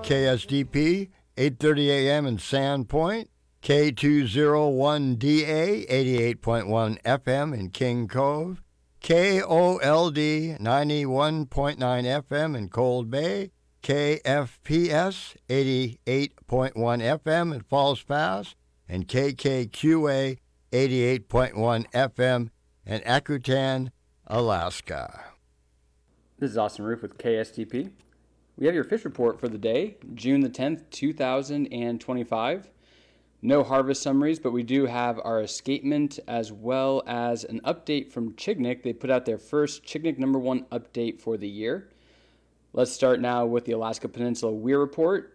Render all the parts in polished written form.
KSDP, 8:30 a.m. in Sandpoint, K201DA, 88.1 FM in King Cove, KOLD, 91.9 FM in Cold Bay, KFPS, 88.1 FM in Falls Pass, and KKQA, 88.1 FM in Akutan, Alaska. This is Austin Roof with KSTP. We have your fish report for the day, June the 10th, 2025. No harvest summaries, but we do have our escapement as well as an update from Chignik. They put out their first Chignik #1 update for the year. Let's start now with the Alaska Peninsula Weir report.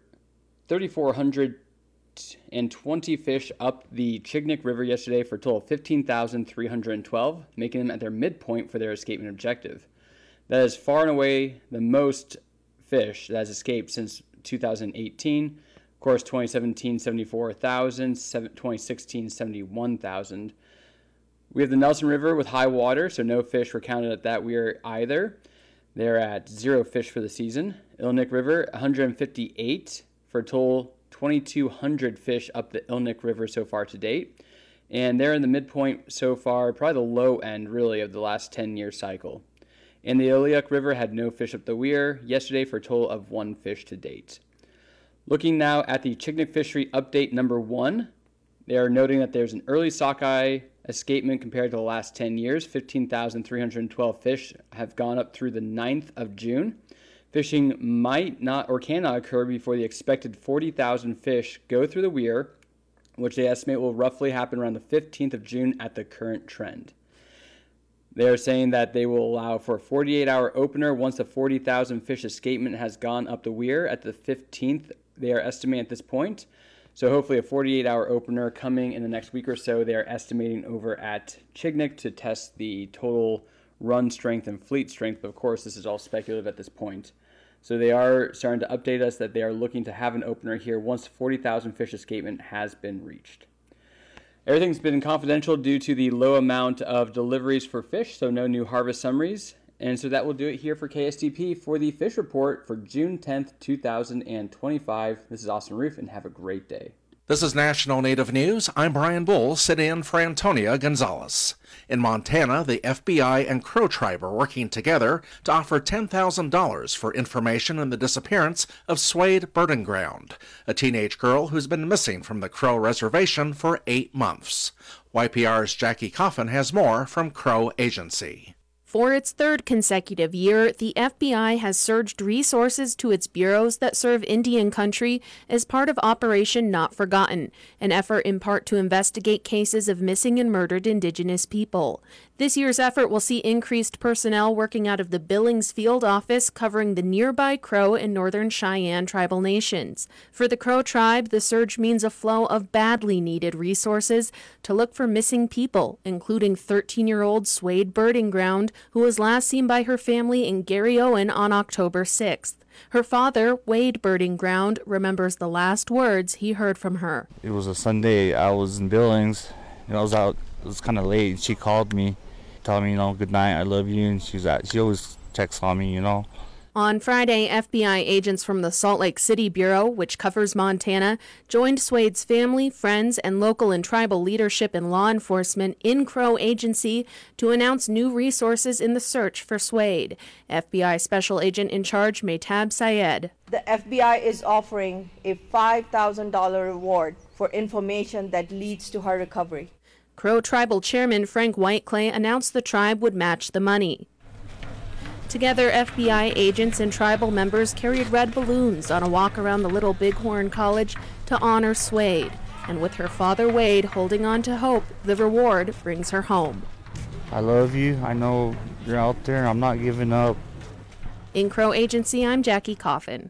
3,420 fish up the Chignik River yesterday for a total of 15,312, making them at their midpoint for their escapement objective. That is far and away the most fish that has escaped since 2018. Of course, 2017, 74,000, 2016, 71,000. We have the Nelson River with high water, so no fish were counted at that weir either. They're at 0 fish for the season. Ilnik River, 158 for a total 2,200 fish up the Ilnik River so far to date. And they're in the midpoint so far, probably the low end really of the last 10-year cycle. And the Iliuk River had no fish up the weir yesterday for a total of 1 fish to date. Looking now at the Chignik Fishery Update #1, they are noting that there's an early sockeye escapement compared to the last 10 years. 15,312 fish have gone up through the 9th of June. Fishing might not or cannot occur before the expected 40,000 fish go through the weir, which they estimate will roughly happen around the 15th of June at the current trend. They are saying that they will allow for a 48-hour opener once the 40,000 fish escapement has gone up the weir at the 15th. They are estimating at this point. So hopefully a 48-hour opener coming in the next week or so. They are estimating over at Chignik to test the total run strength and fleet strength. But of course, this is all speculative at this point. So they are starting to update us that they are looking to have an opener here once 40,000 fish escapement has been reached. Everything's been confidential due to the low amount of deliveries for fish, so no new harvest summaries. And so that will do it here for KSTP for the fish report for June 10th, 2025. This is Austin Roof, and have a great day. This is National Native News. I'm Brian Bull, sitting in for Antonia Gonzalez. In Montana, the FBI and Crow Tribe are working together to offer $10,000 for information on the disappearance of Swade Birding Ground, a teenage girl who's been missing from the Crow Reservation for 8 months. YPR's Jackie Coffin has more from Crow Agency. For its 3rd consecutive year, the FBI has surged resources to its bureaus that serve Indian country as part of Operation Not Forgotten, an effort in part to investigate cases of missing and murdered Indigenous people. This year's effort will see increased personnel working out of the Billings Field Office covering the nearby Crow and Northern Cheyenne tribal nations. For the Crow Tribe, the surge means a flow of badly needed resources to look for missing people, including 13-year-old Swade Birding Ground, who was last seen by her family in Garryowen on October 6th. Her father, Wade Birding Ground, remembers the last words he heard from her. It was a Sunday. I was in Billings. I was out. It was kind of late, and she called me, telling me, good night, I love you, and she always checks on me, On Friday, FBI agents from the Salt Lake City Bureau, which covers Montana, joined Swade's family, friends, and local and tribal leadership and law enforcement in Crow Agency to announce new resources in the search for Swade. FBI Special Agent in Charge, Maytab Syed. The FBI is offering a $5,000 reward for information that leads to her recovery. Crow Tribal Chairman Frank Whiteclay announced the tribe would match the money. Together, FBI agents and tribal members carried red balloons on a walk around the Little Bighorn College to honor Swade. And with her father Wade holding on to hope, the reward brings her home. I love you. I know you're out there. I'm not giving up. In Crow Agency, I'm Jackie Coffin.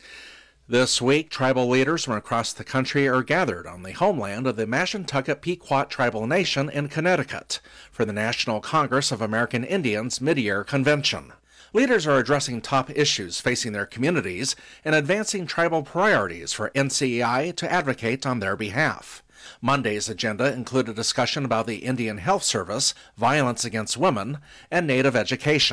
This week, tribal leaders from across the country are gathered on the homeland of the Mashantucket Pequot Tribal Nation in Connecticut for the National Congress of American Indians Mid-Year Convention. Leaders are addressing top issues facing their communities and advancing tribal priorities for NCEI to advocate on their behalf. Monday's agenda included a discussion about the Indian Health Service, violence against women, and Native education.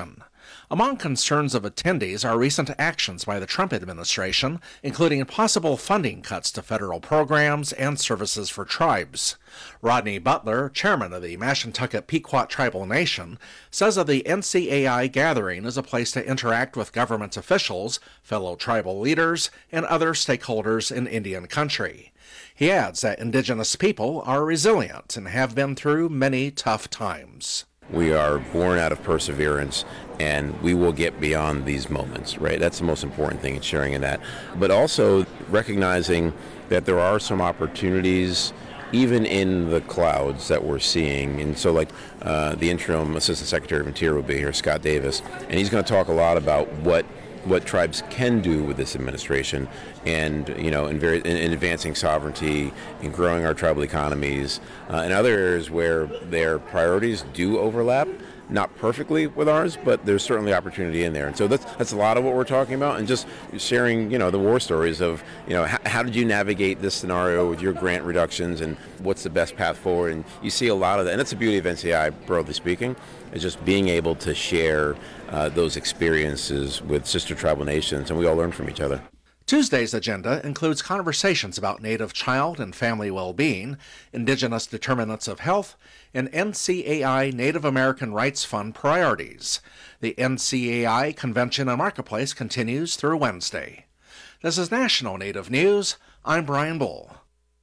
Among concerns of attendees are recent actions by the Trump administration, including possible funding cuts to federal programs and services for tribes. Rodney Butler, chairman of the Mashantucket Pequot Tribal Nation, says of the NCAI gathering is a place to interact with government officials, fellow tribal leaders, and other stakeholders in Indian country. He adds that Indigenous people are resilient and have been through many tough times. We are born out of perseverance, and we will get beyond these moments, right? That's the most important thing in sharing in that. But also recognizing that there are some opportunities even in the clouds that we're seeing. And so the interim Assistant Secretary of Interior will be here, Scott Davis, and he's going to talk a lot about what tribes can do with this administration, and in advancing sovereignty, in growing our tribal economies, and other areas where their priorities do overlap, not perfectly with ours, but there's certainly opportunity in there. And so that's a lot of what we're talking about, and just sharing the war stories of how did you navigate this scenario with your grant reductions, and what's the best path forward. And you see a lot of that, and that's the beauty of NCI, broadly speaking, is just being able to share those experiences with sister tribal nations, and we all learn from each other. Tuesday's agenda includes conversations about Native child and family well-being, Indigenous determinants of health, and NCAI Native American Rights Fund priorities. The NCAI Convention and Marketplace continues through Wednesday. This is National Native News. I'm Brian Bull.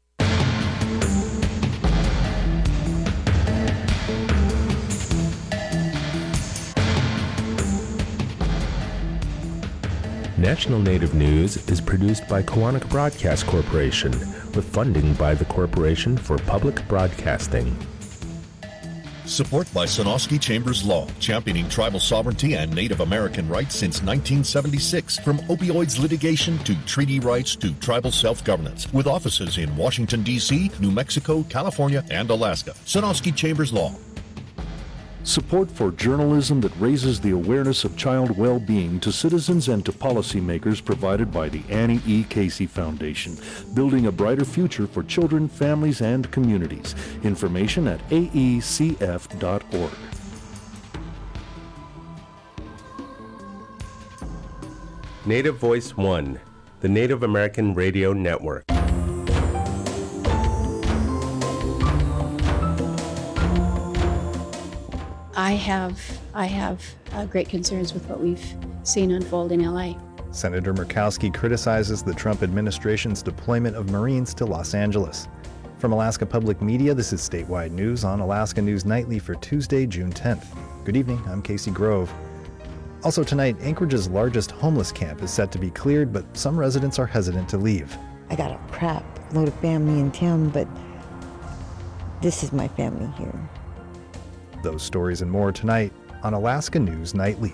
National Native News is produced by Koahnic Broadcast Corporation with funding by the Corporation for Public Broadcasting. Support by Sonosky Chambers Law, championing tribal sovereignty and Native American rights since 1976. From opioids litigation to treaty rights to tribal self-governance. With offices in Washington, D.C., New Mexico, California, and Alaska. Sonosky Chambers Law. Support for journalism that raises the awareness of child well-being to citizens and to policymakers provided by the Annie E. Casey Foundation, building a brighter future for children, families, and communities. Information at aecf.org. Native Voice One, the Native American Radio Network. I have great concerns with what we've seen unfold in LA. Senator Murkowski criticizes the Trump administration's deployment of Marines to Los Angeles. From Alaska Public Media, this is Statewide News on Alaska News Nightly for Tuesday, June 10th. Good evening, I'm Casey Grove. Also tonight, Anchorage's largest homeless camp is set to be cleared, but some residents are hesitant to leave. I got a crap load of family in town, but this is my family here. Those stories and more tonight on Alaska News Nightly.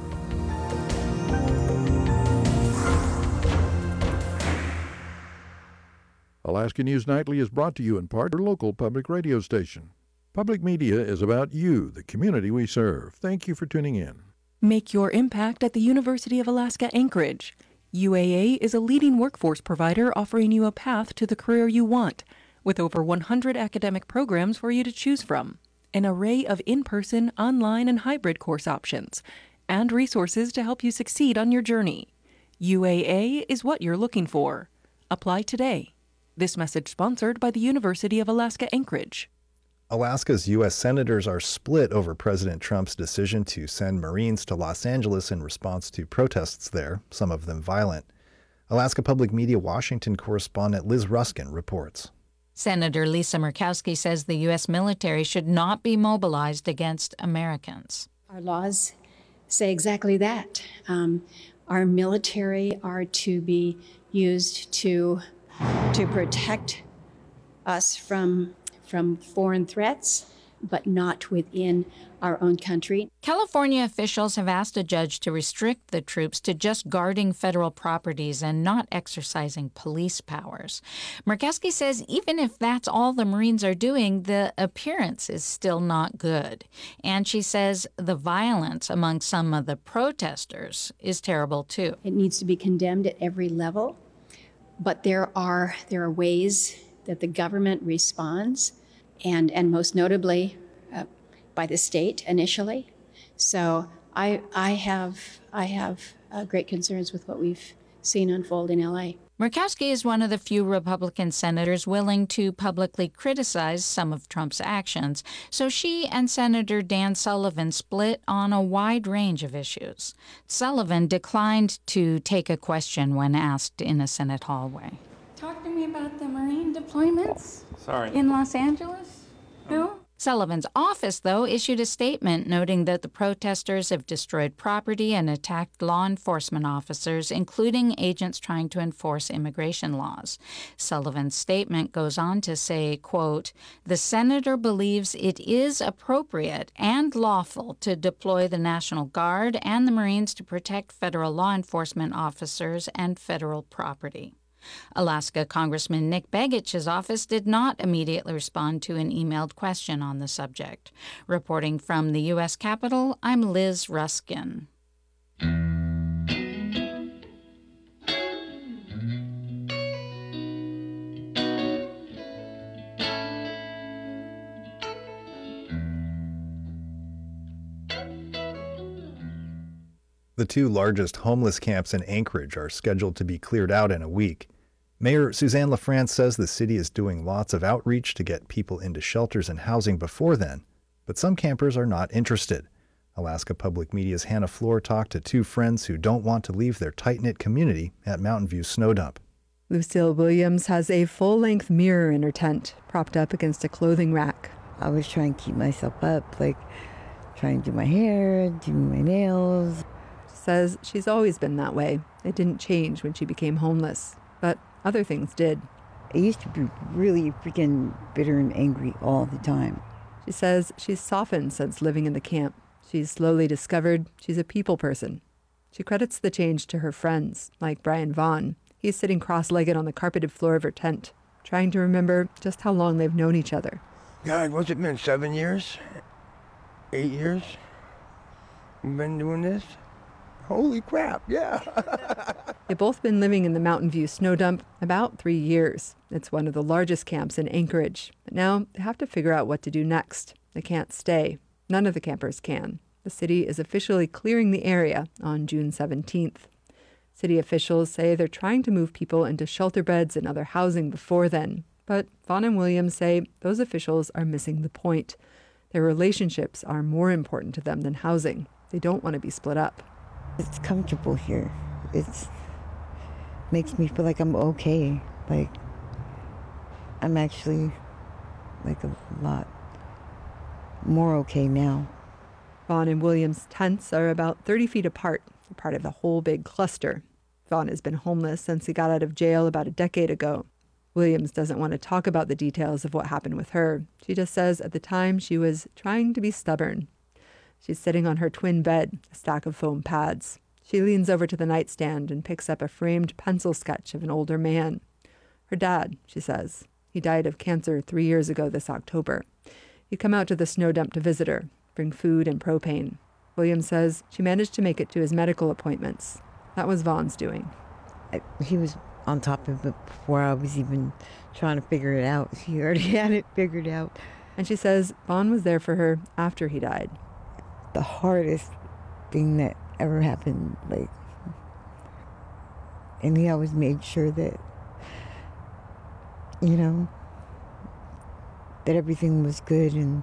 Alaska News Nightly is brought to you in part by your local public radio station. Public media is about you, the community we serve. Thank you for tuning in. Make your impact at the University of Alaska Anchorage. UAA is a leading workforce provider offering you a path to the career you want, with over 100 academic programs for you to choose from, an array of in-person, online, and hybrid course options, and resources to help you succeed on your journey. UAA is what you're looking for. Apply today. This message sponsored by the University of Alaska Anchorage. Alaska's U.S. senators are split over President Trump's decision to send Marines to Los Angeles in response to protests there, some of them violent. Alaska Public Media Washington correspondent Liz Ruskin reports. Senator Lisa Murkowski says the U.S. military should not be mobilized against Americans. Our laws say exactly that. Our military are to be used to protect us from foreign threats, but not within our own country. California officials have asked a judge to restrict the troops to just guarding federal properties and not exercising police powers. Murkowski says even if that's all the Marines are doing, the appearance is still not good. And she says the violence among some of the protesters is terrible too. It needs to be condemned at every level, but there are ways that the government responds, and most notably by the state initially. So I have great concerns with what we've seen unfold in L.A. Murkowski is one of the few Republican senators willing to publicly criticize some of Trump's actions, so she and Senator Dan Sullivan split on a wide range of issues. Sullivan declined to take a question when asked in a Senate hallway. Talk to me about the Marine deployments. Sorry. In Los Angeles? No? Sullivan's office, though, issued a statement noting that the protesters have destroyed property and attacked law enforcement officers, including agents trying to enforce immigration laws. Sullivan's statement goes on to say, quote, "The senator believes it is appropriate and lawful to deploy the National Guard and the Marines to protect federal law enforcement officers and federal property." Alaska Congressman Nick Begich's office did not immediately respond to an emailed question on the subject. Reporting from the U.S. Capitol, I'm Liz Ruskin. The two largest homeless camps in Anchorage are scheduled to be cleared out in a week. Mayor Suzanne LaFrance says the city is doing lots of outreach to get people into shelters and housing before then, but some campers are not interested. Alaska Public Media's Hannah Floor talked to two friends who don't want to leave their tight-knit community at Mountain View Snow Dump. Lucille Williams has a full-length mirror in her tent, propped up against a clothing rack. I was trying to keep myself up, like trying to do my hair, do my nails. She says she's always been that way. It didn't change when she became homeless, but other things did. I used to be really freaking bitter and angry all the time. She says she's softened since living in the camp. She's slowly discovered she's a people person. She credits the change to her friends, like Brian Vaughn. He's sitting cross-legged on the carpeted floor of her tent, trying to remember just how long they've known each other. God, what's it been, 7 years? 8 years? We've been doing this? Holy crap, yeah. They've both been living in the Mountain View Snow Dump about 3 years. It's one of the largest camps in Anchorage. But now they have to figure out what to do next. They can't stay. None of the campers can. The city is officially clearing the area on June 17th. City officials say they're trying to move people into shelter beds and other housing before then. But Vaughn and Williams say those officials are missing the point. Their relationships are more important to them than housing. They don't want to be split up. It's comfortable here. It makes me feel like I'm okay. Like, I'm actually, like, a lot more okay now. Vaughn and Williams' tents are about 30 feet apart, part of the whole big cluster. Vaughn has been homeless since he got out of jail about a decade ago. Williams doesn't want to talk about the details of what happened with her. She just says at the time she was trying to be stubborn. She's sitting on her twin bed, a stack of foam pads. She leans over to the nightstand and picks up a framed pencil sketch of an older man. Her dad, she says. He died of cancer 3 years ago this October. He'd come out to the snow dump to visit her, bring food and propane. Williams says she managed to make it to his medical appointments. That was Vaughn's doing. He was on top of it before I was even trying to figure it out. He already had it figured out. And she says Vaughn was there for her after he died. The hardest thing that ever happened, like, and he always made sure that, you know, that everything was good, and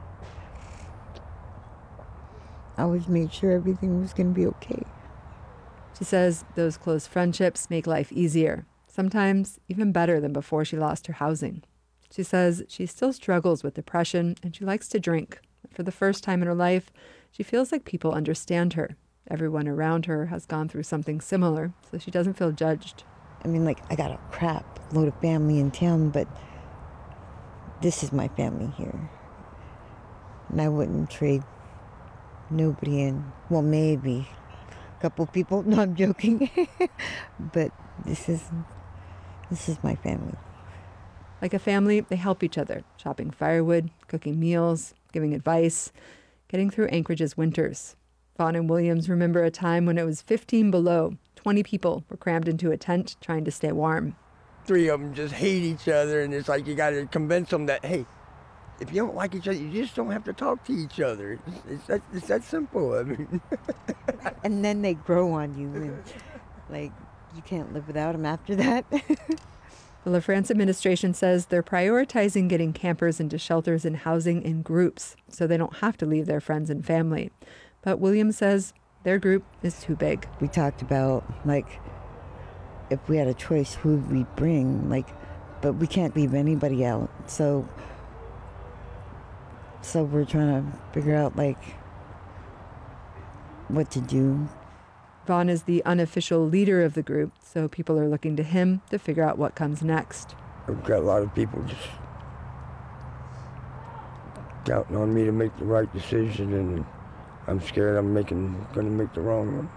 I always made sure everything was going to be okay. She says those close friendships make life easier, sometimes even better than before she lost her housing. She says she still struggles with depression and she likes to drink. For the first time in her life, she feels like people understand her. Everyone around her has gone through something similar, so she doesn't feel judged. I mean, like, I got a crap load of family in town, but this is my family here. And I wouldn't trade nobody in. Well, maybe a couple people. No, I'm joking. But this is my family. Like a family, they help each other, chopping firewood, cooking meals, giving advice, getting through Anchorage's winters. Vaughn and Williams remember a time when it was 15 below. 20 people were crammed into a tent trying to stay warm. 3 of them just hate each other, and it's like you got to convince them that, hey, If you don't like each other, you just don't have to talk to each other. It's that simple. I mean. And then they grow on you, and like you can't live without them after that. The LaFrance administration says they're prioritizing getting campers into shelters and housing in groups so they don't have to leave their friends and family. But Williams says their group is too big. We talked about, like, if we had a choice, who would we bring? Like, but we can't leave anybody out. So we're trying to figure out, like, what to do. Vaughn is the unofficial leader of the group, so people are looking to him to figure out what comes next. I've got a lot of people just counting on me to make the right decision, and I'm scared I'm going to make the wrong one.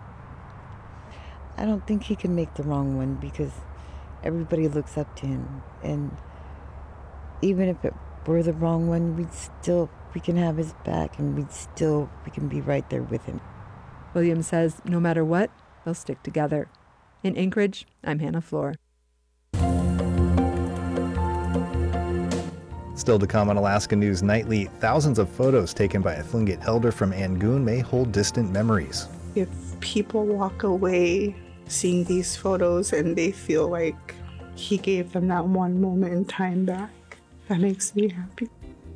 I don't think he can make the wrong one because everybody looks up to him, and even if it were the wrong one, we can have his back, and we can be right there with him. Williams says no matter what, they'll stick together. In Anchorage, I'm Hannah Floor. Still to come on Alaska News Nightly, thousands of photos taken by a Tlingit elder from Angoon may hold distant memories. If people walk away seeing these photos and they feel like he gave them that one moment in time back, that makes me happy.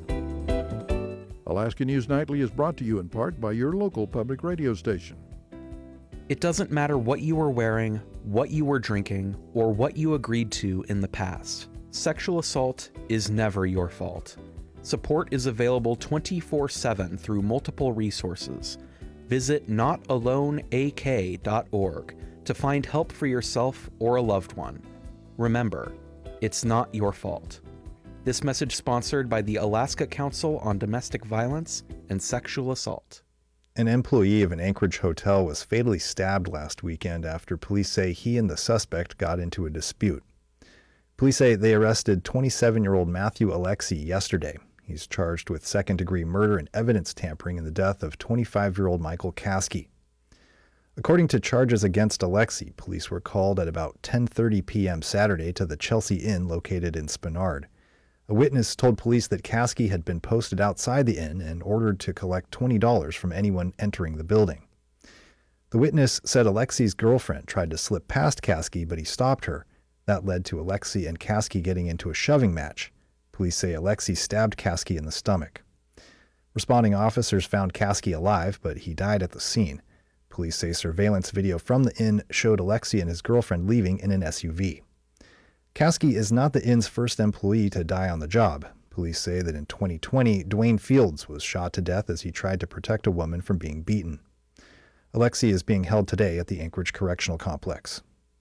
Alaska News Nightly is brought to you in part by your local public radio station. It doesn't matter what you were wearing, what you were drinking, or what you agreed to in the past. Sexual assault is never your fault. Support is available 24/7 through multiple resources. Visit notaloneak.org to find help for yourself or a loved one. Remember, it's not your fault. This message sponsored by the Alaska Council on Domestic Violence and Sexual Assault. An employee of an Anchorage hotel was fatally stabbed last weekend after police say he and the suspect got into a dispute. Police say they arrested 27-year-old Matthew Alexi yesterday. He's charged with second-degree murder and evidence tampering in the death of 25-year-old Michael Caskey. According to charges against Alexi, police were called at about 10:30 p.m. Saturday to the Chelsea Inn located in Spenard. A witness told police that Caskey had been posted outside the inn and ordered to collect $20 from anyone entering the building. The witness said Alexi's girlfriend tried to slip past Caskey, but he stopped her. That led to Alexi and Caskey getting into a shoving match. Police say Alexi stabbed Caskey in the stomach. Responding officers found Caskey alive, but he died at the scene. Police say surveillance video from the inn showed Alexi and his girlfriend leaving in an SUV. Caskey is not the inn's first employee to die on the job. Police say that in 2020, Dwayne Fields was shot to death as he tried to protect a woman from being beaten. Alexi is being held today at the Anchorage Correctional Complex.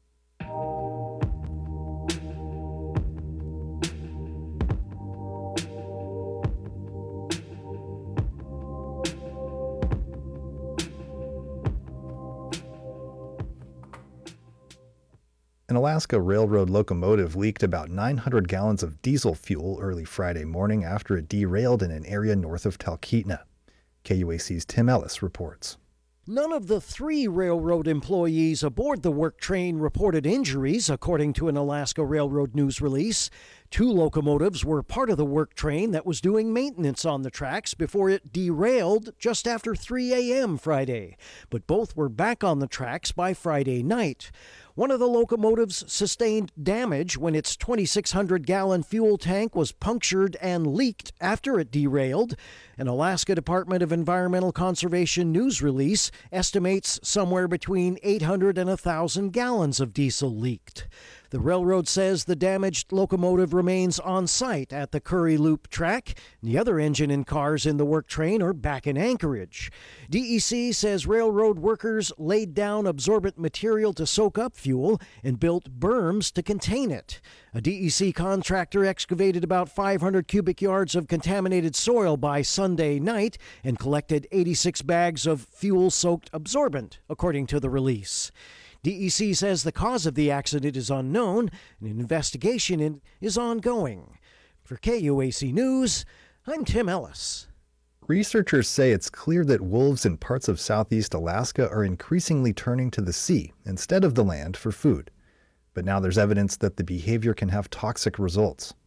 An Alaska Railroad locomotive leaked about 900 gallons of diesel fuel early Friday morning after it derailed in an area north of Talkeetna. KUAC's Tim Ellis reports. None of the 3 railroad employees aboard the work train reported injuries, according to an Alaska Railroad news release. 2 locomotives were part of the work train that was doing maintenance on the tracks before it derailed just after 3 a.m. Friday. But both were back on the tracks by Friday night. One of the locomotives sustained damage when its 2,600-gallon fuel tank was punctured and leaked after it derailed. An Alaska Department of Environmental Conservation news release estimates somewhere between 800 and 1,000 gallons of diesel leaked. The railroad says the damaged locomotive remains on site at the Curry Loop track. The other engine and cars in the work train are back in Anchorage. DEC says railroad workers laid down absorbent material to soak up fuel and built berms to contain it. A DEC contractor excavated about 500 cubic yards of contaminated soil by Sunday night and collected 86 bags of fuel-soaked absorbent, according to the release. DEC says the cause of the accident is unknown and an investigation is ongoing. For KUAC News, I'm Tim Ellis. Researchers say it's clear that wolves in parts of southeast Alaska are increasingly turning to the sea instead of the land for food. But now there's evidence that the behavior can have toxic results.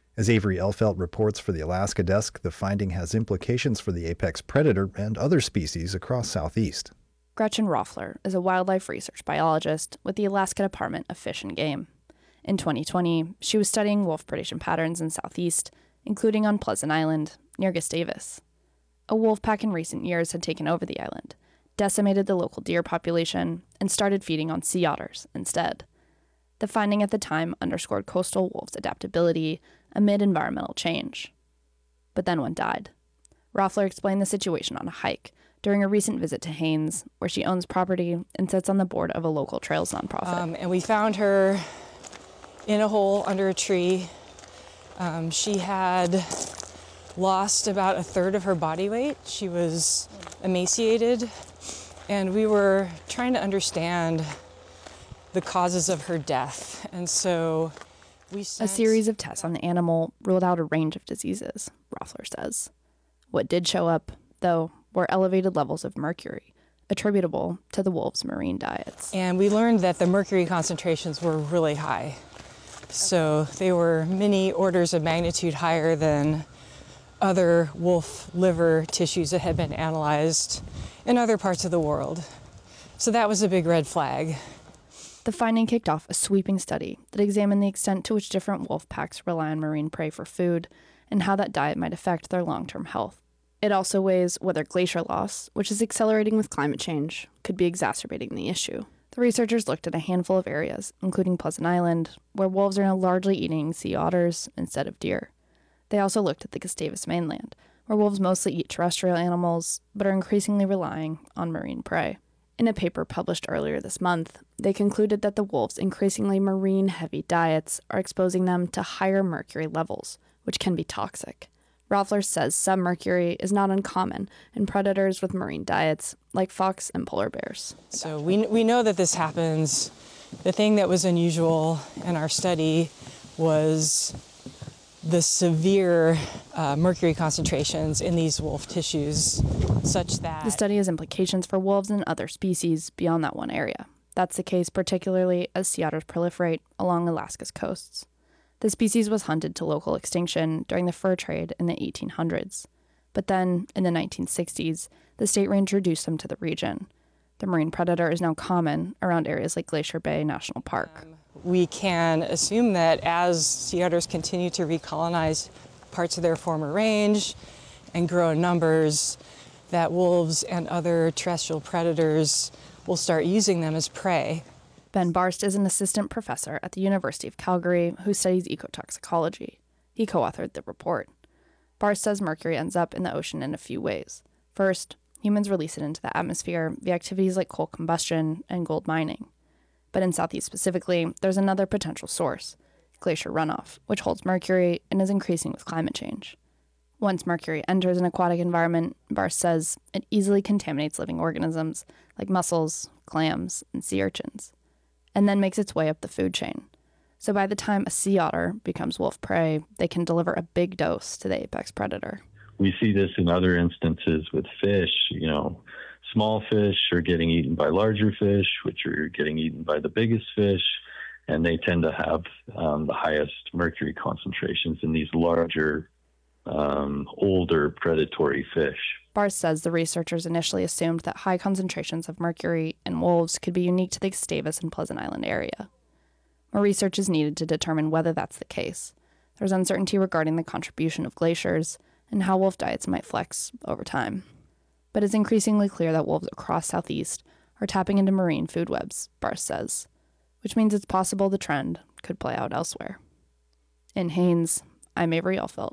As Avery Elfelt reports for the Alaska Desk, the finding has implications for the apex predator and other species across Southeast. Gretchen Roffler is a wildlife research biologist with the Alaska Department of Fish and Game. In 2020, she was studying wolf predation patterns in Southeast, including on Pleasant Island, near Gustavus. A wolf pack in recent years had taken over the island, decimated the local deer population, and started feeding on sea otters instead. The finding at the time underscored coastal wolves' adaptability amid environmental change. But then one died. Roffler explained the situation on a hike during a recent visit to Haines, where she owns property and sits on the board of a local trails nonprofit. And we found her in a hole under a tree. She had lost about a third of her body weight. She was emaciated, and we were trying to understand the causes of her death. And so we sent... A series of tests on the animal ruled out a range of diseases, Roffler says. What did show up, though, were elevated levels of mercury, attributable to the wolves' marine diets. And we learned that the mercury concentrations were really high. So they were many orders of magnitude higher than other wolf liver tissues that had been analyzed in other parts of the world. So that was a big red flag. The finding kicked off a sweeping study that examined the extent to which different wolf packs rely on marine prey for food and how that diet might affect their long-term health. It also weighs whether glacier loss, which is accelerating with climate change, could be exacerbating the issue. The researchers looked at a handful of areas, including Pleasant Island, where wolves are now largely eating sea otters instead of deer. They also looked at the Gustavus mainland, where wolves mostly eat terrestrial animals, but are increasingly relying on marine prey. In a paper published earlier this month, they concluded that the wolves' increasingly marine-heavy diets are exposing them to higher mercury levels, which can be toxic. Roffler says submercury is not uncommon in predators with marine diets, like fox and polar bears. So we know that this happens. The thing that was unusual in our study was the severe mercury concentrations in these wolf tissues, such that... The study has implications for wolves and other species beyond that one area. That's the case particularly as sea otters proliferate along Alaska's coasts. The species was hunted to local extinction during the fur trade in the 1800s. But then, in the 1960s, the state reintroduced them to the region. The marine predator is now common around areas like Glacier Bay National Park. We can assume that as sea otters continue to recolonize parts of their former range and grow in numbers, that wolves and other terrestrial predators will start using them as prey. Ben Barst is an assistant professor at the University of Calgary who studies ecotoxicology. He co-authored the report. Barst says mercury ends up in the ocean in a few ways. First, humans release it into the atmosphere via activities like coal combustion and gold mining. But in Southeast specifically, there's another potential source, glacier runoff, which holds mercury and is increasing with climate change. Once mercury enters an aquatic environment, Barst says it easily contaminates living organisms like mussels, clams, and sea urchins, and then makes its way up the food chain. So by the time a sea otter becomes wolf prey, they can deliver a big dose to the apex predator. We see this in other instances with fish. Small fish are getting eaten by larger fish, which are getting eaten by the biggest fish, and they tend to have the highest mercury concentrations in these larger, older predatory fish. Barst says the researchers initially assumed that high concentrations of mercury in wolves could be unique to the Gustavus and Pleasant Island area. More research is needed to determine whether that's the case. There's uncertainty regarding the contribution of glaciers and how wolf diets might flex over time. But it's increasingly clear that wolves across Southeast are tapping into marine food webs, Barst says, which means it's possible the trend could play out elsewhere. In Haines, I'm Avery Elfelt.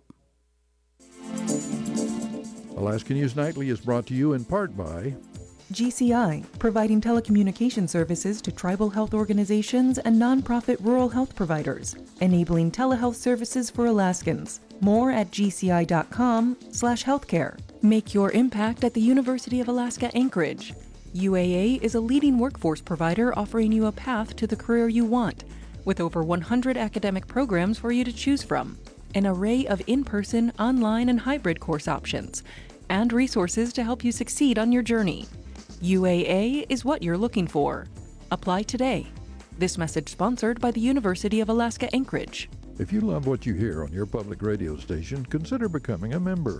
Alaska News Nightly is brought to you in part by GCI, providing telecommunication services to tribal health organizations and nonprofit rural health providers, enabling telehealth services for Alaskans. More at gci.com/healthcare. Make your impact at the University of Alaska Anchorage. UAA is a leading workforce provider offering you a path to the career you want, with over 100 academic programs for you to choose from, an array of in-person, online, and hybrid course options, and resources to help you succeed on your journey. UAA is what you're looking for. Apply today. This message sponsored by the University of Alaska Anchorage. If you love what you hear on your public radio station, consider becoming a member.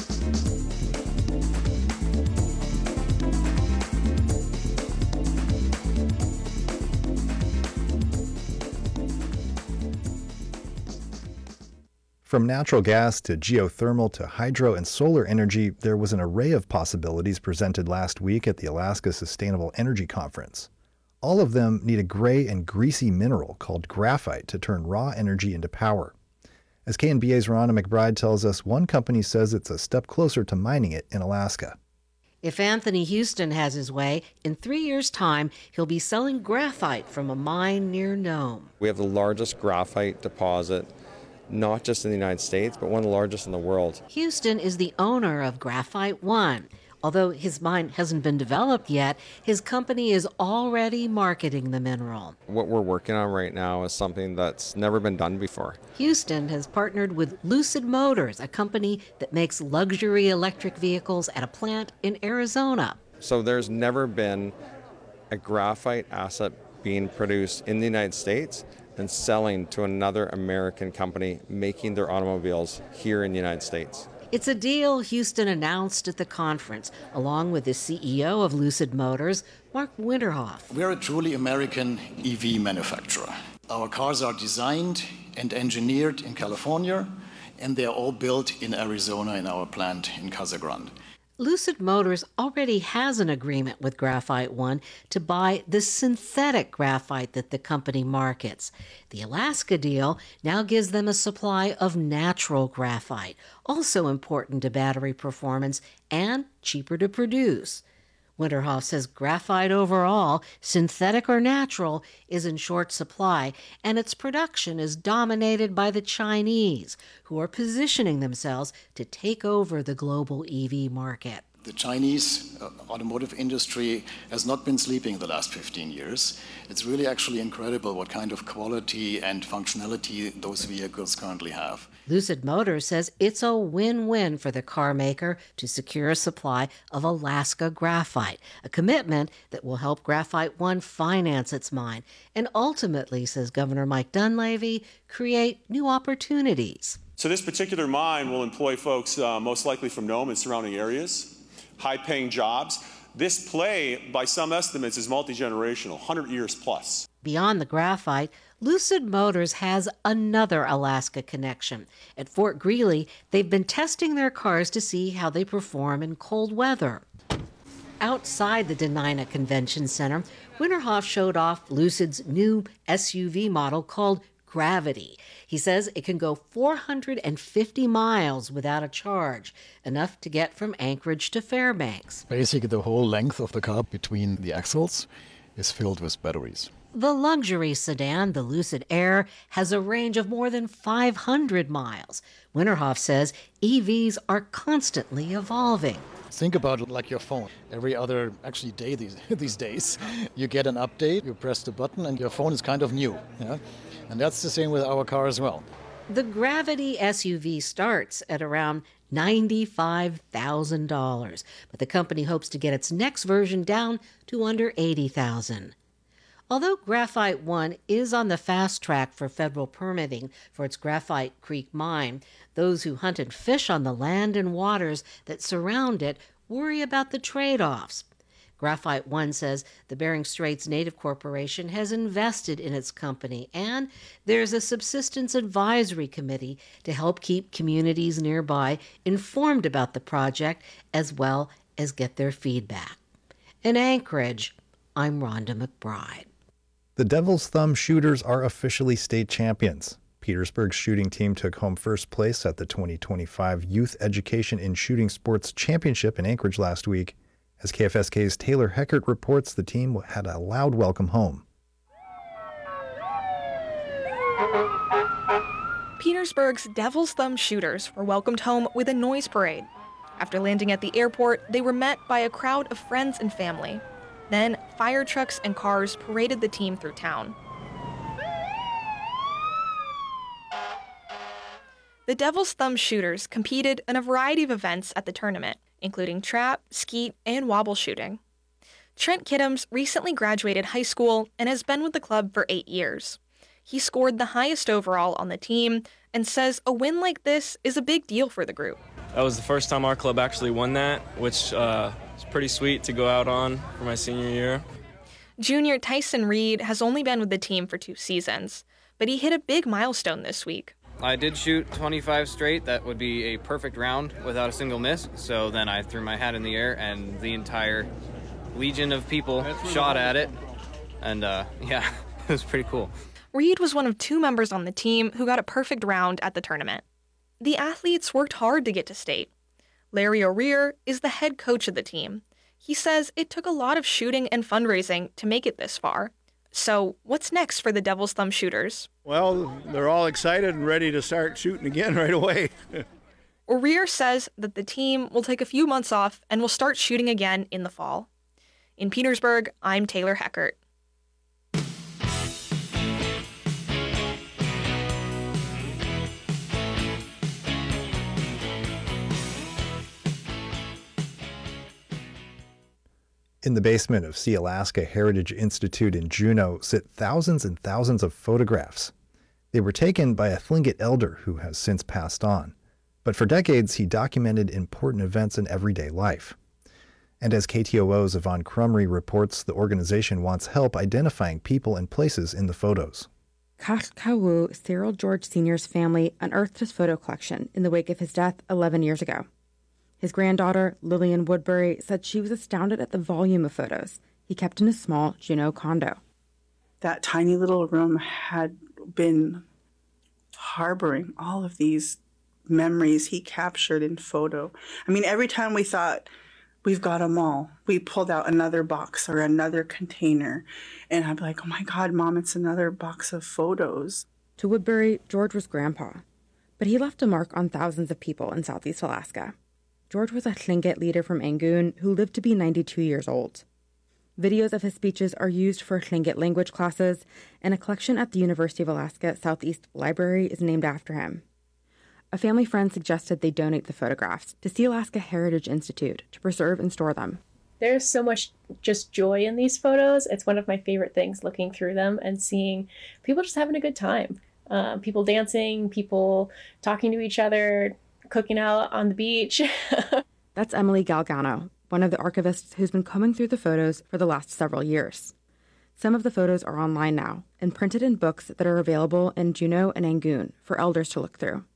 From natural gas to geothermal to hydro and solar energy, there was an array of possibilities presented last week at the Alaska Sustainable Energy Conference. All of them need a gray and greasy mineral called graphite to turn raw energy into power. As KNBA's Rhonda McBride tells us, one company says it's a step closer to mining it in Alaska. If Anthony Houston has his way, in 3 years' time, he'll be selling graphite from a mine near Nome. We have the largest graphite deposit, not just in the United States, but one of the largest in the world. Houston is the owner of Graphite One. Although his mine hasn't been developed yet, his company is already marketing the mineral. What we're working on right now is something that's never been done before. Houston has partnered with Lucid Motors, a company that makes luxury electric vehicles at a plant in Arizona. So there's never been a graphite asset being produced in the United States and selling to another American company making their automobiles here in the United States. It's a deal Houston announced at the conference, along with the CEO of Lucid Motors, Mark Winterhoff. We're a truly American EV manufacturer. Our cars are designed and engineered in California, and they're all built in Arizona in our plant in Casa Grande. Lucid Motors already has an agreement with Graphite One to buy the synthetic graphite that the company markets. The Alaska deal now gives them a supply of natural graphite, also important to battery performance and cheaper to produce. Winterhoff says graphite overall, synthetic or natural, is in short supply, and its production is dominated by the Chinese, who are positioning themselves to take over the global EV market. The Chinese automotive industry has not been sleeping the last 15 years. It's really actually incredible what kind of quality and functionality those vehicles currently have. Lucid Motors says it's a win-win for the car maker to secure a supply of Alaska graphite, a commitment that will help Graphite One finance its mine and ultimately, says Governor Mike Dunleavy, create new opportunities. So this particular mine will employ folks most likely from Nome and surrounding areas, high-paying jobs. This play, by some estimates, is multi-generational, 100 years plus. Beyond the graphite, Lucid Motors has another Alaska connection. At Fort Greely, they've been testing their cars to see how they perform in cold weather. Outside the Denina Convention Center, Winterhoff showed off Lucid's new SUV model called Gravity. He says it can go 450 miles without a charge, enough to get from Anchorage to Fairbanks. Basically, the whole length of the car between the axles is filled with batteries. The luxury sedan, the Lucid Air, has a range of more than 500 miles. Winterhoff says EVs are constantly evolving. Think about it like your phone. Every other day these days, you get an update, you press the button, and your phone is kind of new. Yeah? And that's the same with our car as well. The Gravity SUV starts at around $95,000, but the company hopes to get its next version down to under $80,000. Although Graphite One is on the fast track for federal permitting for its Graphite Creek mine, those who hunt and fish on the land and waters that surround it worry about the trade-offs. Graphite One says the Bering Straits Native Corporation has invested in its company, and there's a subsistence advisory committee to help keep communities nearby informed about the project as well as get their feedback. In Anchorage, I'm Rhonda McBride. The Devil's Thumb shooters are officially state champions. Petersburg's shooting team took home first place at the 2025 Youth Education in Shooting Sports Championship in Anchorage last week. As KFSK's Taylor Heckert reports, the team had a loud welcome home. Petersburg's Devil's Thumb shooters were welcomed home with a noise parade. After landing at the airport, they were met by a crowd of friends and family. Then, fire trucks and cars paraded the team through town. The Devil's Thumb shooters competed in a variety of events at the tournament, including trap, skeet, and wobble shooting. Trent Kidhams recently graduated high school and has been with the club for 8 years. He scored the highest overall on the team and says a win like this is a big deal for the group. That was the first time our club actually won that, which is pretty sweet to go out on for my senior year. Junior Tyson Reed has only been with the team for 2 seasons, but he hit a big milestone this week. I did shoot 25 straight. That would be a perfect round without a single miss. So then I threw my hat in the air, and the entire legion of people shot at it. And yeah, it was pretty cool. Reed was one of 2 members on the team who got a perfect round at the tournament. The athletes worked hard to get to state. Larry O'Rear is the head coach of the team. He says it took a lot of shooting and fundraising to make it this far. So what's next for the Devil's Thumb shooters? Well, they're all excited and ready to start shooting again right away. O'Rear says that the team will take a few months off and will start shooting again in the fall. In Petersburg, I'm Taylor Heckert. In the basement of Sealaska Heritage Institute in Juneau sit thousands and thousands of photographs. They were taken by a Tlingit elder who has since passed on. But for decades, he documented important events in everyday life. And as KTOO's Yvonne Crumry reports, the organization wants help identifying people and places in the photos. Kashkawu, Cyril George Sr.'s family unearthed his photo collection in the wake of his death 11 years ago. His granddaughter, Lillian Woodbury, said she was astounded at the volume of photos he kept in a small Juneau condo. That tiny little room had been harboring all of these memories he captured in photo. I mean, every time we thought, we've got them all, we pulled out another box or another container. And I'd be like, oh my God, Mom, it's another box of photos. To Woodbury, George was grandpa, but he left a mark on thousands of people in Southeast Alaska. George was a Tlingit leader from Angoon who lived to be 92 years old. Videos of his speeches are used for Tlingit language classes, and a collection at the University of Alaska Southeast Library is named after him. A family friend suggested they donate the photographs to Sealaska Heritage Institute to preserve and store them. There's so much just joy in these photos. It's one of my favorite things, looking through them and seeing people just having a good time. People dancing, people talking to each other, cooking out on the beach. That's Emily Galgano, one of the archivists who's been combing through the photos for the last several years. Some of the photos are online now and printed in books that are available in Juneau and Angoon for elders to look through.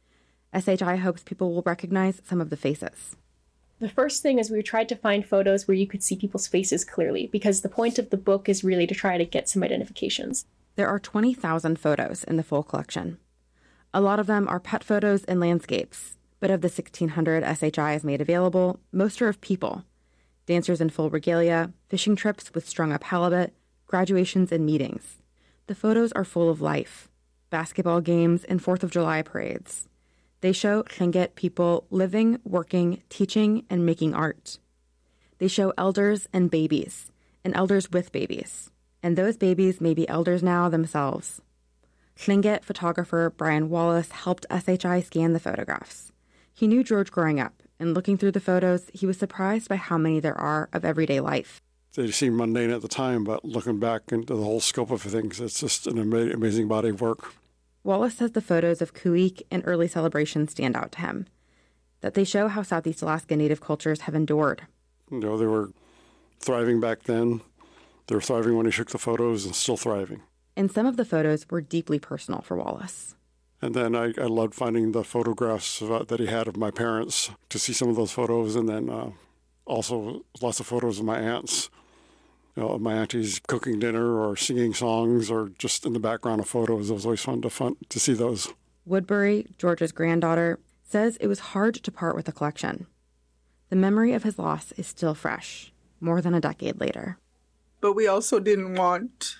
SHI hopes people will recognize some of the faces. The first thing is we tried to find photos where you could see people's faces clearly, because the point of the book is really to try to get some identifications. There are 20,000 photos in the full collection. A lot of them are pet photos and landscapes, but of the 1,600 SHI has made available, most are of people. Dancers in full regalia, fishing trips with strung-up halibut, graduations and meetings. The photos are full of life. Basketball games and 4th of July parades. They show Tlingit people living, working, teaching, and making art. They show elders and babies, and elders with babies. And those babies may be elders now themselves. Tlingit photographer Brian Wallace helped SHI scan the photographs. He knew George growing up, and looking through the photos, he was surprised by how many there are of everyday life. They seemed mundane at the time, but looking back into the whole scope of things, it's just an amazing body of work. Wallace says the photos of Kuik and early celebrations stand out to him, that they show how Southeast Alaska Native cultures have endured. You know, they were thriving back then. They were thriving when he took the photos and still thriving. And some of the photos were deeply personal for Wallace. And then I loved finding the photographs that he had of my parents, to see some of those photos, and then also lots of photos of my aunts. You know, of my aunties cooking dinner or singing songs or just in the background of photos. It was always fun to see those. Woodbury, George's granddaughter, says it was hard to part with the collection. The memory of his loss is still fresh, more than a decade later. But we also didn't want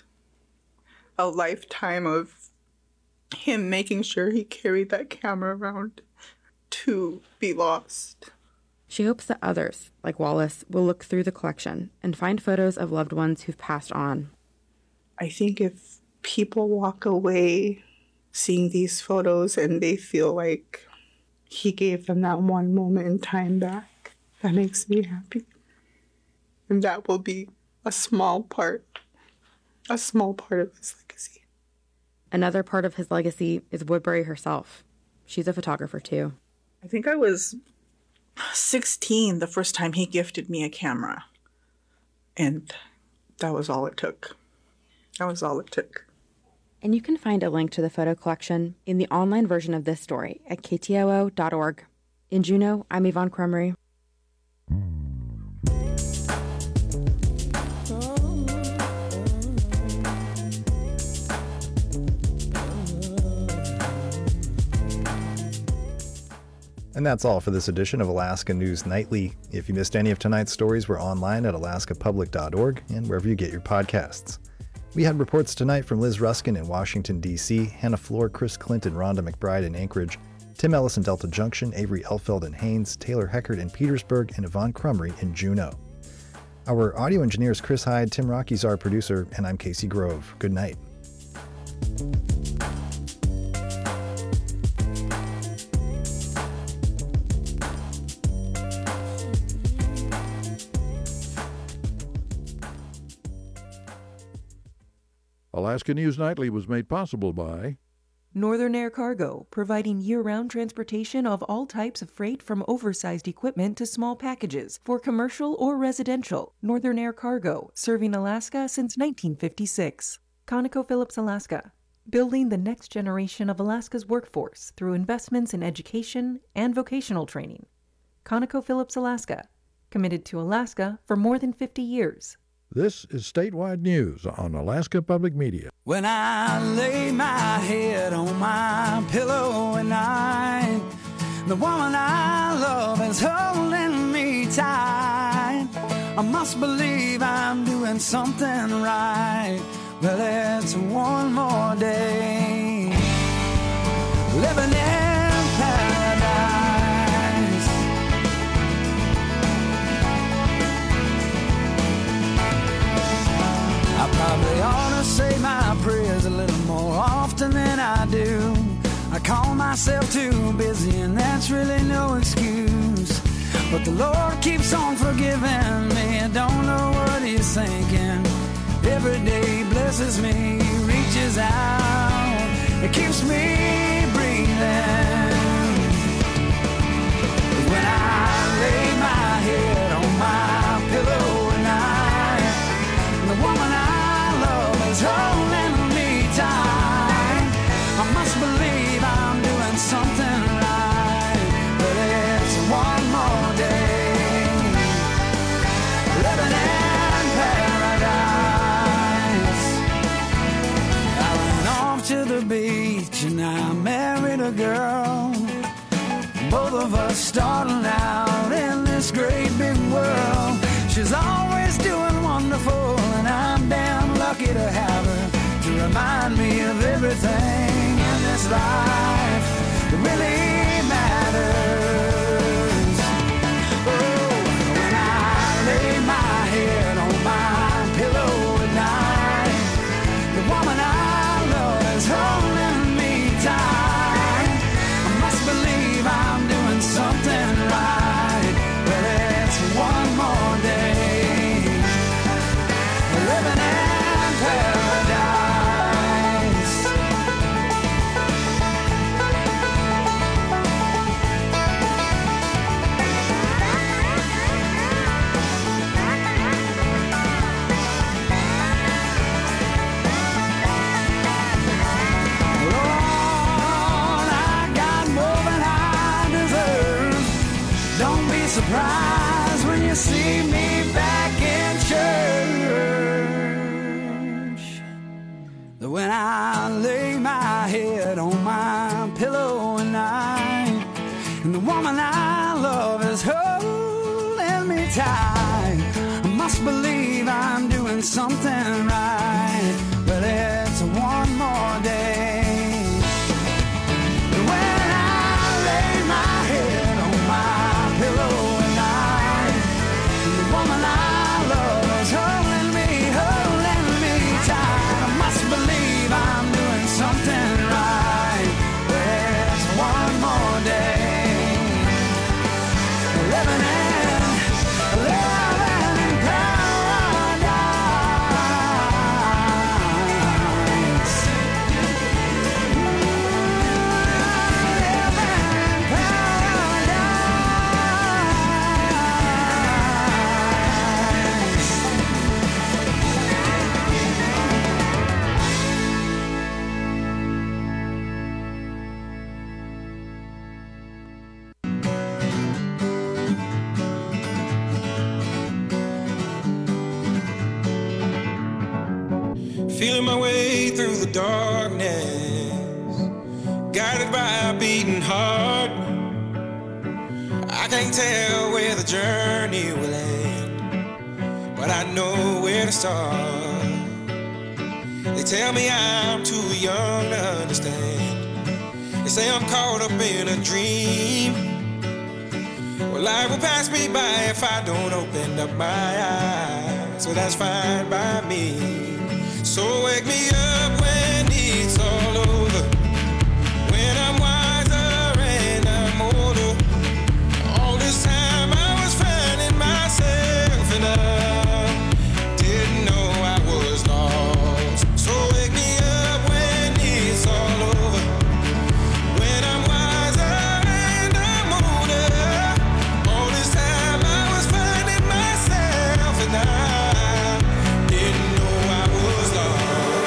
a lifetime of him making sure he carried that camera around to be lost. She hopes that others, like Wallace, will look through the collection and find photos of loved ones who've passed on. I think if people walk away seeing these photos and they feel like he gave them that one moment in time back, that makes me happy. And that will be a small part of his legacy. Another part of his legacy is Woodbury herself. She's a photographer too. I think I was 16 the first time he gifted me a camera. And that was all it took. That was all it took. And you can find a link to the photo collection in the online version of this story at ktoo.org. In Juneau, I'm Yvonne Crumry. And that's all for this edition of Alaska News Nightly. If you missed any of tonight's stories, we're online at alaskapublic.org and wherever you get your podcasts. We had reports tonight from Liz Ruskin in Washington, D.C., Hannah Floor, Chris Clint, and Rhonda McBride in Anchorage, Tim Ellis in Delta Junction, Avery Elfeld in Haines, Taylor Heckert in Petersburg, and Yvonne Crumry in Juneau. Our audio engineer is Chris Hyde, Tim Rocky's our producer, and I'm Casey Grove. Good night. Alaska News Nightly was made possible by Northern Air Cargo, providing year-round transportation of all types of freight from oversized equipment to small packages for commercial or residential. Northern Air Cargo, serving Alaska since 1956. ConocoPhillips Alaska, building the next generation of Alaska's workforce through investments in education and vocational training. ConocoPhillips Alaska, committed to Alaska for more than 50 years. This is Statewide News on Alaska Public Media. When I lay my head on my pillow at night, the woman I love is holding me tight. I must believe I'm doing something right. Well, it's one more day living in paradise. I probably ought to say my prayers a little more often than I do. I call myself too busy, and that's really no excuse. But the Lord keeps on forgiving me. I don't know what He's thinking. Every day blesses me, reaches out, it keeps me breathing. When I lay my head on my pillow at night, the woman I love is holding me tight. I must believe I'm doing something right, but it's one more day living in paradise. I went off to the beach and I married a girl. Both of us starting out in this great big world. She's always doing wonderful, and I'm damn lucky to have her to remind me of everything in this life that really matters. Oh, when I lay my head on my pillow at night, the woman I love is holding me tight. I must believe I'm doing something right, but it's one more day living in paradise. Lord, I got more than I deserve. Don't be surprised when you see me back in church. When I lay my head on my pillow at night, and the woman I love is holding me tight, I must believe I'm doing something right, but it's one more day. When I lay my head on my pillow at night, and the woman I love is holding me tight, I must believe I'm doing something right, but it's one more day living in paradise. feeling my way through the darkness, guided by a beating heart. I can't tell where the journey will end, but I know where to start. They tell me I'm too young to understand. They say I'm caught up in a dream. Well, life will pass me by if I don't open up my eyes, so that's fine by me. So wake me up when it's all over, when I'm wiser and I'm older. All this time I was finding myself and I didn't know I was lost. So wake me up when it's all over, when I'm wiser and I'm older. All this time I was finding myself and I didn't know I was lost.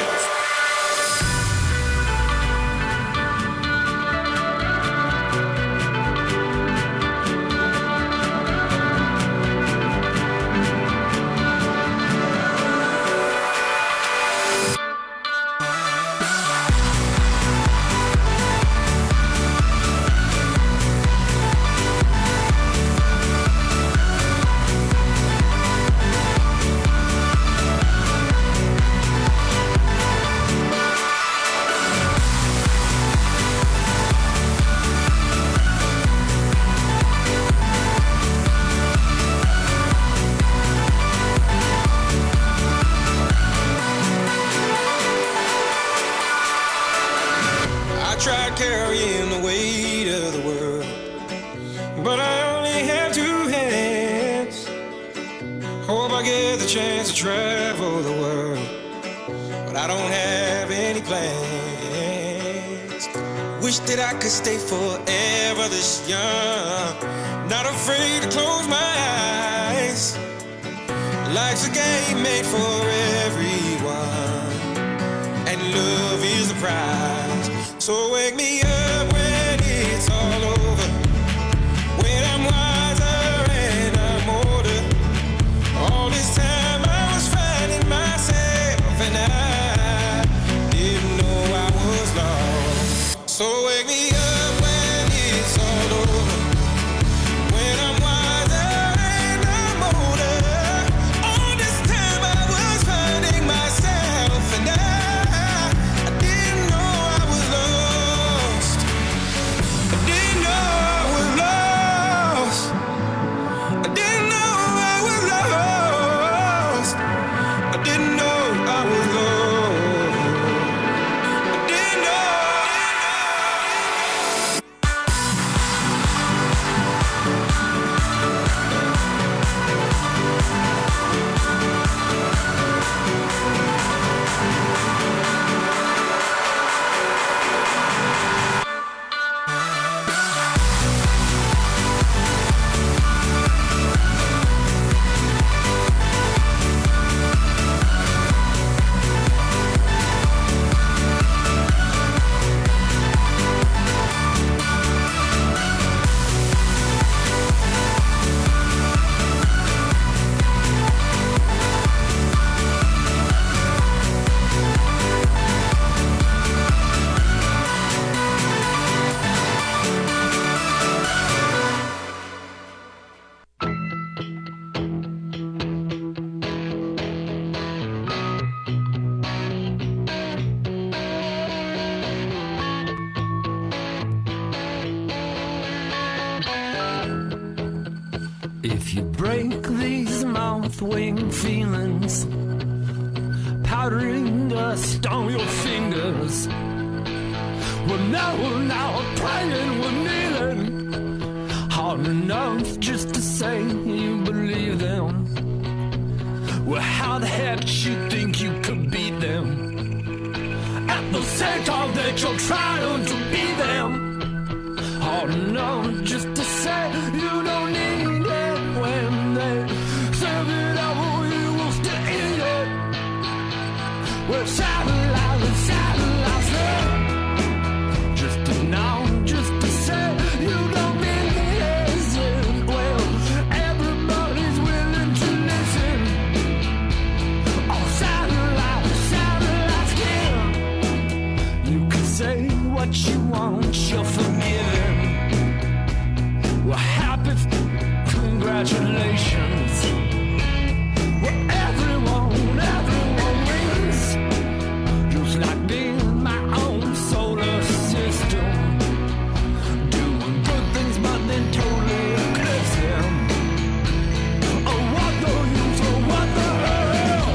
I tried carrying the weight of the world, but I only have two hands. Hope I get the chance to travel the world, but I don't have any plans. Wish that I could stay forever this young, not afraid to close my eyes. Life's a game made for everyone, and love is the prize. So wake me up when it's all over, when I'm wiser and I'm older. All this time I was finding myself and I didn't know I was lost. So wake me up when it's all over, when I'm wiser and I'm older. All this time I was finding myself and I didn't know I was lost. I didn't know I was lost. I didn't know I was lost. I didn't know I was lost. I didn't know. If you break these mouth-wing feelings, powdering dust on your fingers, well now I'm praying we're kneeling, hard enough just to say you believe them. Well, how the heck you think you could beat them? At the same time that you're trying to be them, hard enough just to say you don't need it. When they serve it up, you will still eat it. Well, satellites, just to know, just to say you don't need it. Well, everybody's willing to listen. Oh, satellites, what you want, you're forgiven. Well, happy congratulations. Well, everyone wins. Just like being in my own solar system. Doing good things, but then totally eclipse them. Oh, what the use? Oh, what the hell?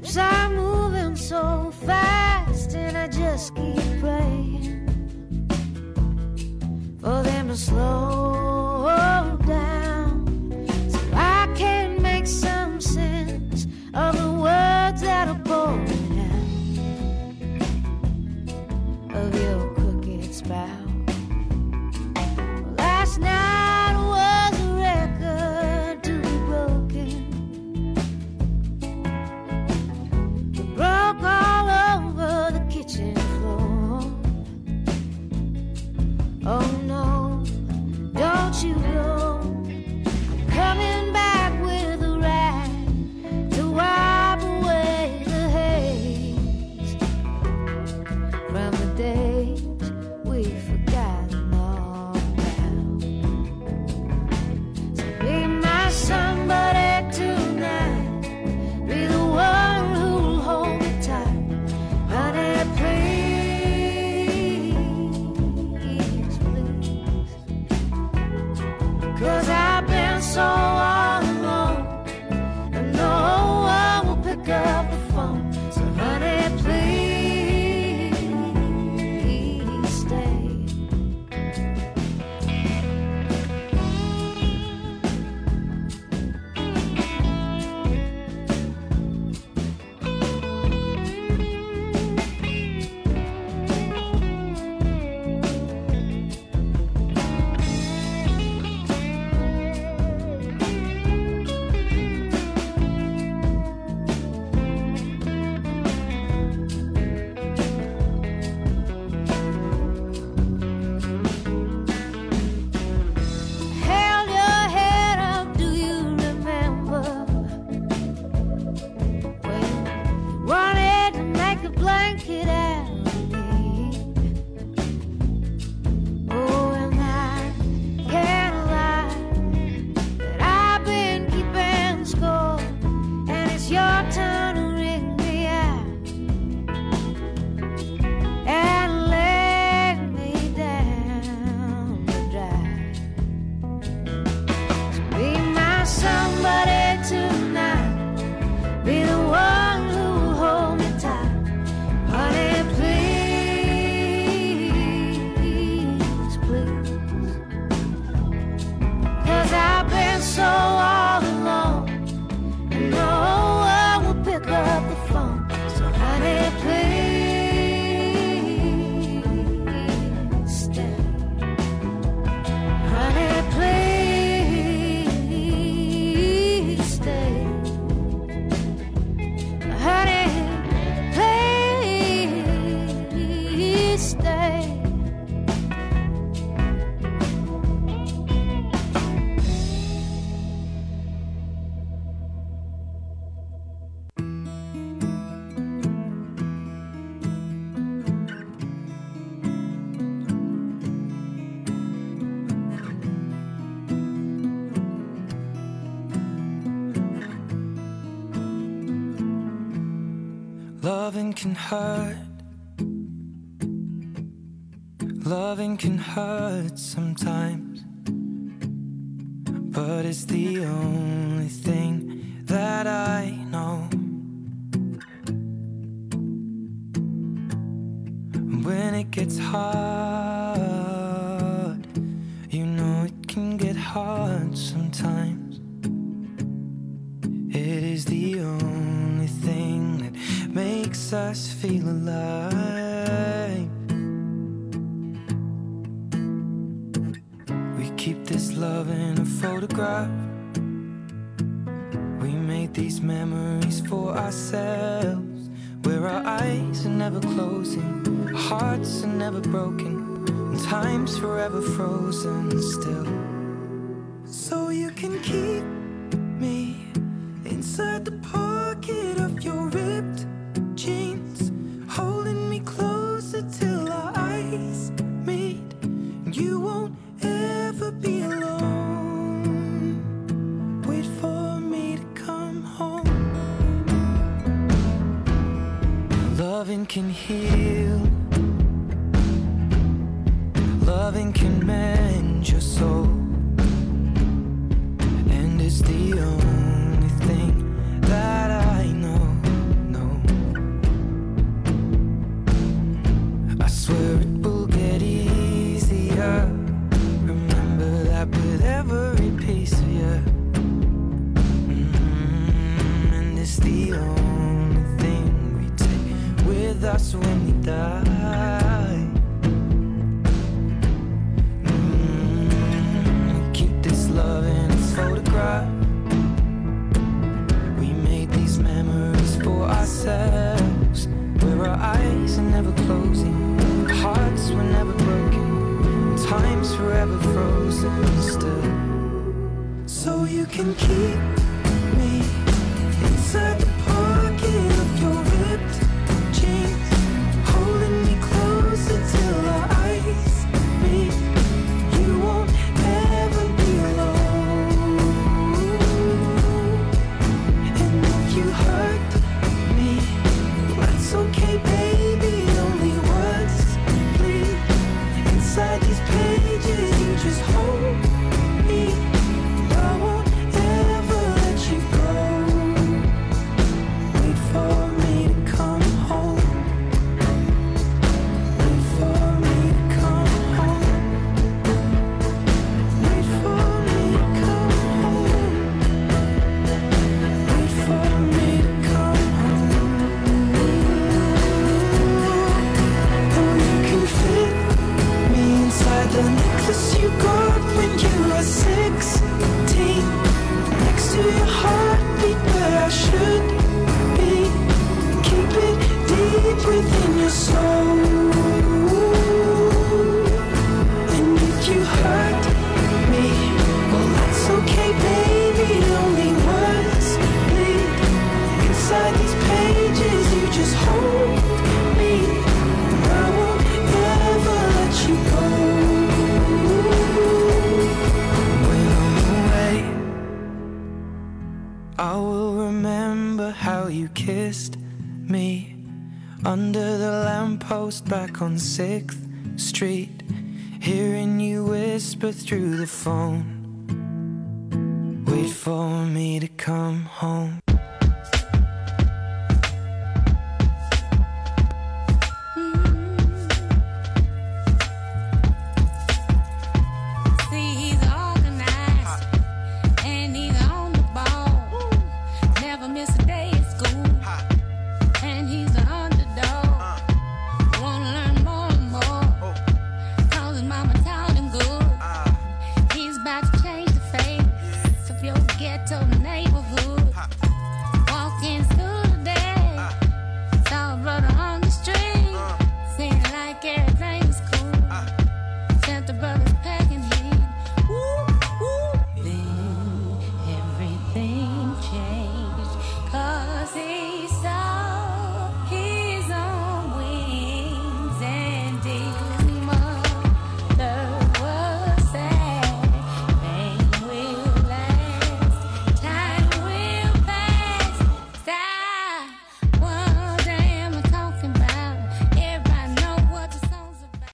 Lips are moving so fast, and I just keep praying for them to slow down, so I can make some sense of the words that are pouring out of your crooked spout. Last night was a record to be broken. It broke all over the kitchen floor. Oh no, don't you know I'm coming back with a rag to wipe away the haze from the days we've forgotten all about. So be my somebody tonight, be the one who'll hold me tight, honey, please, please. 'Cause I've been so all alone, and no one will pick up the phone. So honey, please stay. Held your head up, do you remember when you wanted to make a blanket out of me? Oh, and I can't lie that I've been keeping score, and it's your turn to ring me out and lay me down to dry. Be my somebody tonight, be the one who'll hold me tight, honey, please, please. 'Cause I've been so all alone, and no one will pick up the phone. So honey, please stay. Honey, please stay. Honey, please stay. Loving can hurt. Loving can hurt sometimes, but it's the only thing that I know. When it gets hard, you know it can get hard sometimes. It is the only thing that makes us feel alive. We keep this love in a photograph. We made these memories for ourselves, where our eyes are never closing, our hearts are never broken, and time's forever frozen still. So you can keep me inside the pocket of your ripped jeans, holding me closer till our eyes meet. You won't ever be alone. Wait for me to come home. Loving can heal. Loving can mend your soul. And it's the only thing that I know. back on 6th Street, hearing you whisper through the phone, wait for me to come home. Seemed like everything was cool.